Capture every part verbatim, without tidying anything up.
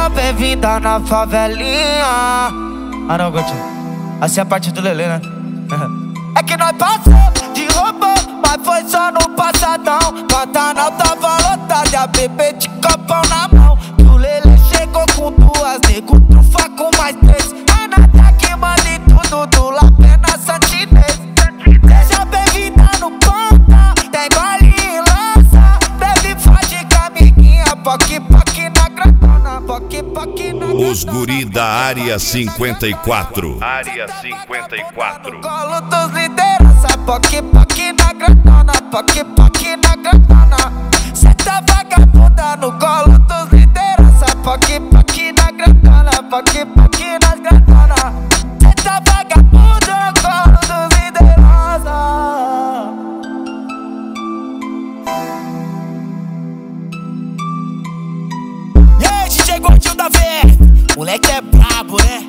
Seja bem-vinda na favelinha. Ah não, Gotinho, assim é a parte do Lelê, né? É que nós passou de robô, mas foi só no passadão. Pantanal tava lotado e a bebê de copão na mão. Que o Lelê chegou com duas, nego trufa com mais três. É nada que manda em tudo, do lapé na santinês. Seja bem-vinda no ponta, tem gole e lança. Bebe forte com a amiguinha, poque poque na grandona, poque poque na grandona. Os guri da área cinquenta e quatro. Área cinquenta e quatro. No colo dos liderança, poque poque na grandona, poque poque na grandona. Cê tá vagabunda no colo dos liderança, poque poque na grandona, poque poque na grandona. Cê tá vagabunda no colo dos liderança. E aí, D J Gordinho da V R, moleque é brabo, né?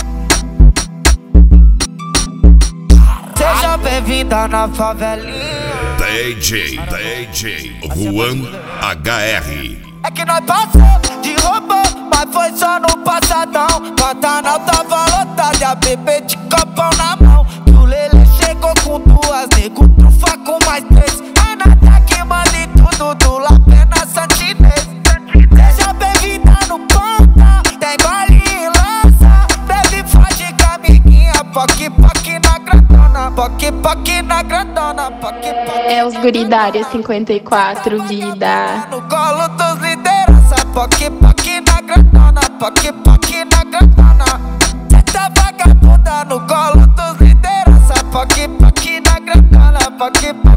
Seja bem-vinda na favelinha. D J, D J Juan H R. É que nós passou de robô, mas foi só no passadão. Pantanal tava lotado e a bebê de copão na mão. Que o Lelê chegou com duas, nego trufa com mais três. É nada que manda em tudo, do lapé na santinês. Seja bem-vinda no ponta, tem gole e lança. Bebe forte com a amiguinha, poque poque na grandona, poque poque na grandona, poque poque. É os guri da área cinquenta e quatro, vida. No colo dos liderança, poque poque na grandona, poque poque na grandona. Cê tá vagabunda no colo dos liderança, poque poque na grandona, poque poque.